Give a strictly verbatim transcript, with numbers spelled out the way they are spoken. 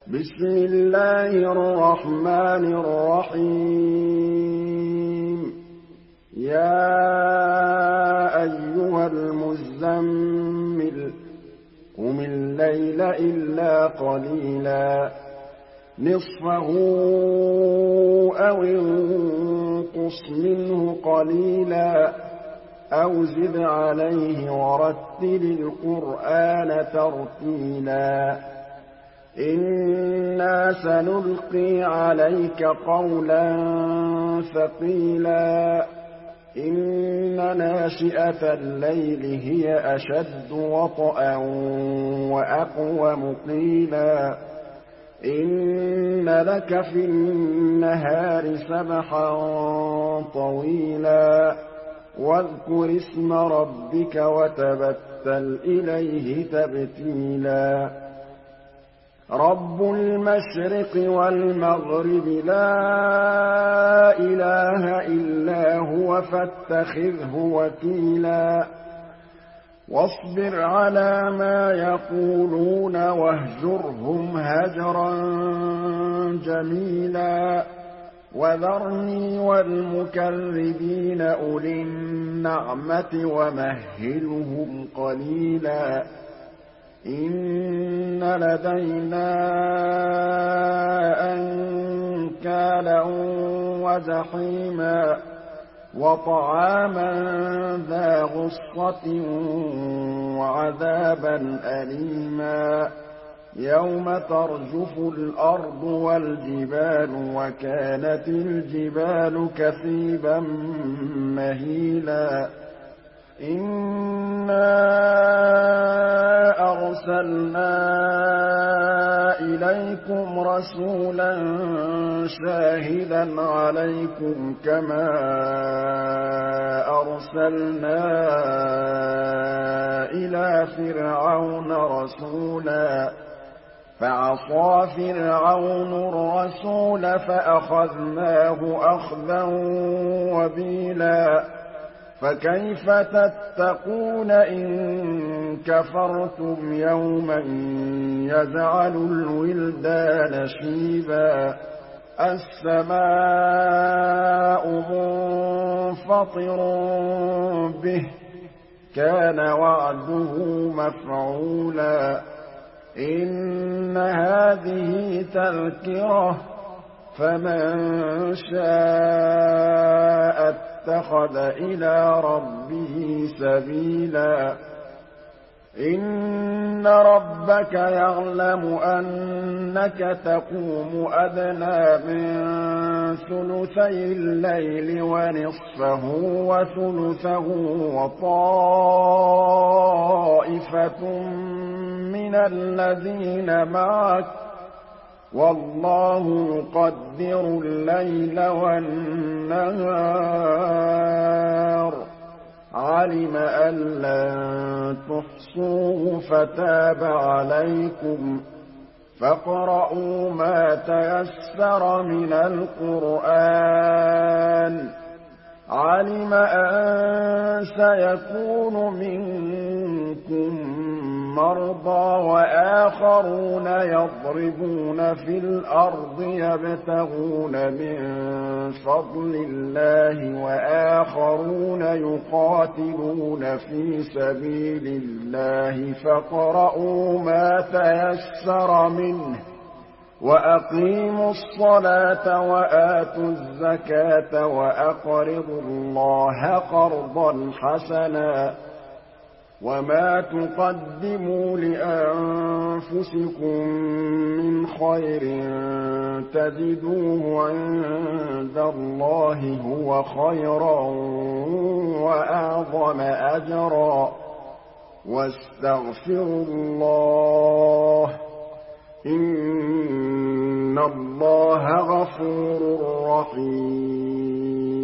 بسم الله الرحمن الرحيم يا أيها المزمل قم الليل إلا قليلا نصفه أو انقص منه قليلا أو زد عليه ورتل القرآن ترتيلا إنا سنلقي عليك قولا ثقيلا إن ناشئة الليل هي أشد وطئا وأقوم قيلا إن لك في النهار سبحا طويلا واذكر اسم ربك وتبتل إليه تبتيلا رب المشرق والمغرب لا إله إلا هو فاتخذه وكيلا واصبر على ما يقولون واهجرهم هجرا جميلا وذرني والمكذبين أولي النعمة ومهلهم قليلا إن لدينا أنكالا وجحيما وطعاما ذا غصة وعذابا أليما يوم ترجف الأرض والجبال وكانت الجبال كثيبا مهيلا إنا أرسلنا إليكم رسولا شاهدا عليكم كما أرسلنا إلى فرعون رسولا فعصى فرعون الرسول فأخذناه أخذا وبيلا فكيف تتقون إن كفرتم يوما يجعل الولدان شيبا السماء منفطر به كان وعده مفعولا إن هذه تذكرة فمن شاء اتخذ إلى ربه سبيلا إن ربك يعلم أنك تقوم أدنى من ثلثي الليل ونصفه وثلثه وطائفة من الذين معك والله يقدر الليل والنهار علم أن لن تحصوه فتاب عليكم فاقرؤوا ما تيسر من القرآن علم أن سيكون منكم مرضى وآخرون يضربون في الأرض يبتغون من فضل الله وآخرون يقاتلون في سبيل الله فاقرؤوا ما تيسر منه وأقيموا الصلاة وآتوا الزكاة وأقرضوا الله قرضا حسنا وما تقدموا لأنفسكم من خير تجدوه عند الله هو خيرا وأعظم أجرا واستغفروا الله إن الله غفور رحيم